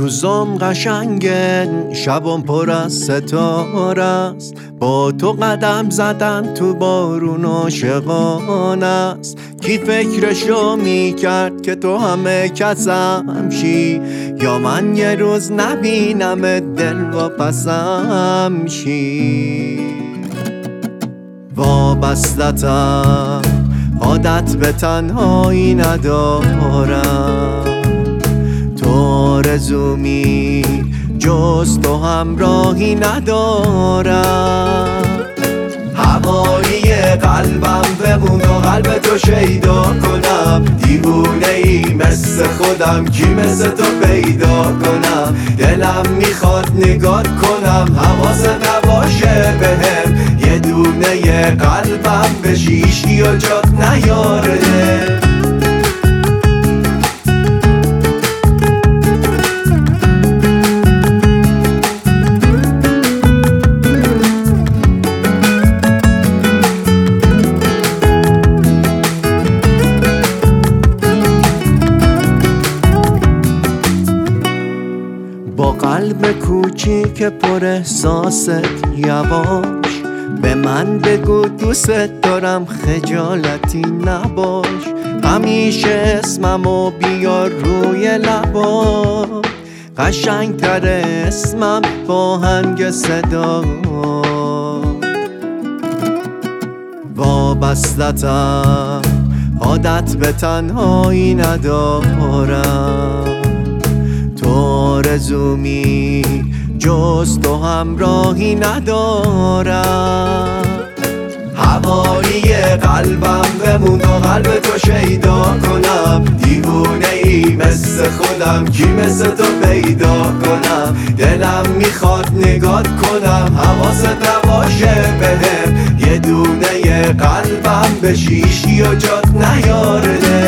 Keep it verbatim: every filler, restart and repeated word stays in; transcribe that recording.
روزم قشنگه، شبم پر از ستاره است. با تو قدم زدن تو بارون عاشقانه است. کی فکرشو میکرد که تو همه کسم شی، یا من یه روز نبینم دل و پسم شی. وابستتم، عادت به تنهایی ندارم. تو آرزومی جز تو همراهی ندارم. هوایی قلبم بمون و قلب تو شیدا کنم. دیوونه ای مثل خودم، کی مثل تو پیدا کنم. دلم میخواد نگاه کنم، حواست نباشه بهم. یه دونه قلبم به شیشی و جات نیاره. با قلب کوچیک پر احساست یواش به من بگو دوست دارم، خجالتی نباش. همیشه اسممو بیار روی لبا، قشنگتر اسمم با هنگ صدا. وابستتم، عادت به تنهایی ندارم. تو آرزومی جز تو همراهی ندارم. هوایی قلبم بمون و قلب تو شیدا کنم. دیوونه ای مثل خودم، کی مثل تو پیدا کنم. دلم میخواد نگاه کنم، حواست نباشه بهم. یه دونه قلبم به شیشی و جات نیاره.